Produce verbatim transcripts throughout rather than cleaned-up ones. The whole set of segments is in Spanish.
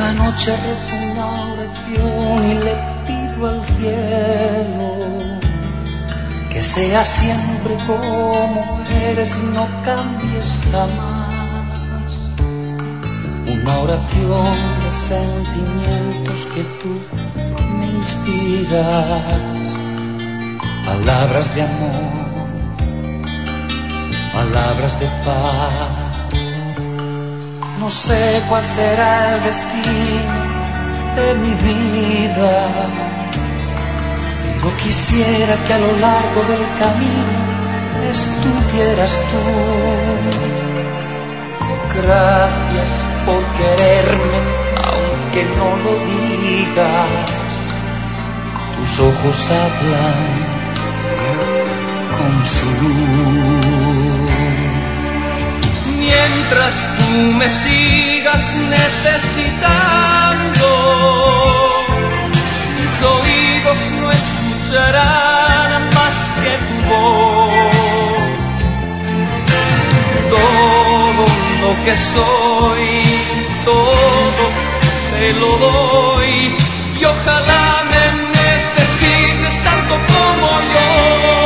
Cada noche rezo una oración y le pido al cielo que seas siempre como eres y no cambies jamás. Una oración de sentimientos que tú me inspiras, palabras de amor, palabras de paz. No sé cuál será el destino de mi vida, pero quisiera que a lo largo del camino estuvieras tú. Gracias por quererme, aunque no lo digas. Tus ojos hablan con su luz. Mientras tú me sigas necesitando, mis oídos no escucharán más que tu voz. Todo lo que soy, todo te lo doy, y ojalá me necesites tanto como yo.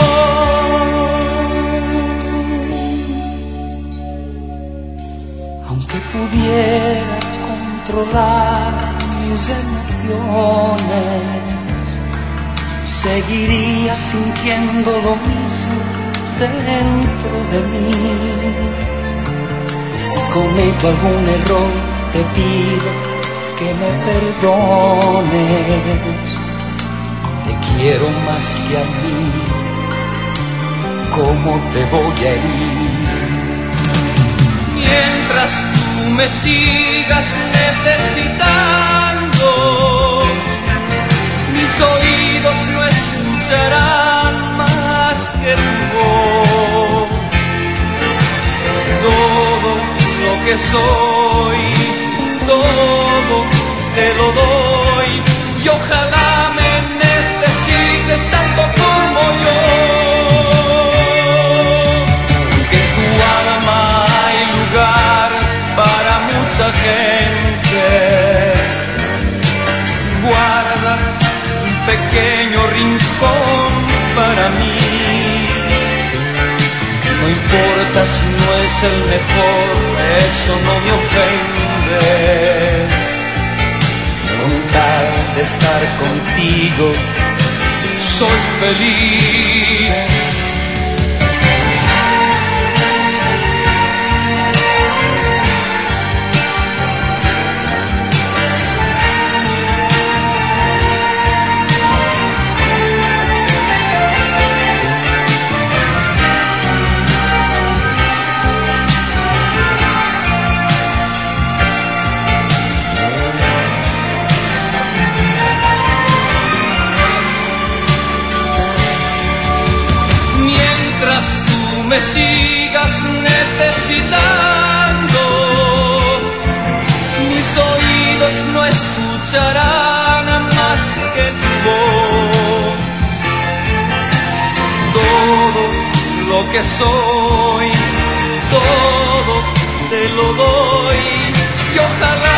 Aunque pudiera controlar mis emociones, seguiría sintiendo lo mismo dentro de mí. Y si cometo algún error, te pido que me perdones. Te quiero más que a mí, ¿cómo te voy a herir? Mientras tú me sigas necesitando, mis oídos no escucharán más que tu voz. Todo lo que soy, todo te lo doy, y ojalá me necesites tanto como yo. Para mucha gente, guarda un pequeño rincón para mí. No importa si no es el mejor, eso no me ofende. Con tal de estar contigo, soy feliz. Me sigas necesitando, mis oídos no escucharán más que tu voz. Todo lo que soy, todo te lo doy, y ojalá